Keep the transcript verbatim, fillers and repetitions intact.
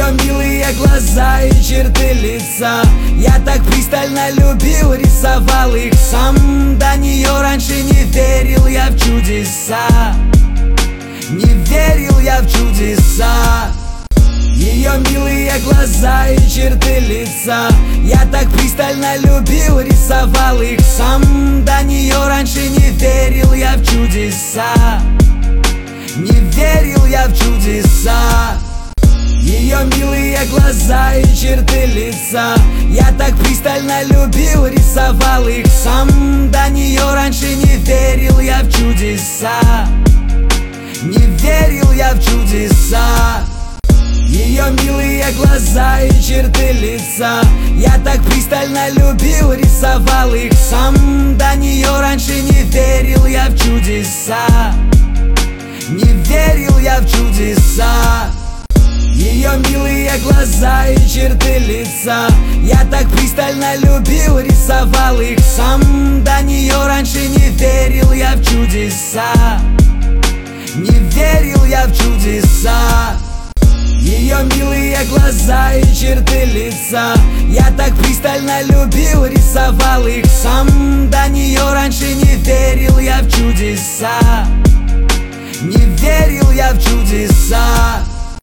Ее милые глаза и черты лица я так пристально любил, рисовал их сам. До нее раньше не верил я в чудеса, не верил я в чудеса. Ее милые глаза и черты лица я так пристально любил, рисовал их сам. До нее раньше не верил я в чудеса, не верил я в чудеса. Ее милые глаза и черты лица я так пристально любил, рисовал их сам. До нее раньше не верил я в чудеса, не верил я в чудеса. Ее милые глаза и черты лица я так пристально любил, рисовал их сам. До нее раньше не верил я в чудеса, не верил я в чудеса. Ее милые глаза и черты лица я так пристально любил, рисовал их сам. До нее раньше не верил я в чудеса, не верил я в чудеса. Ее милые глаза и черты лица я так пристально любил, рисовал их сам. До нее раньше не верил я в чудеса, не верил я в чудеса.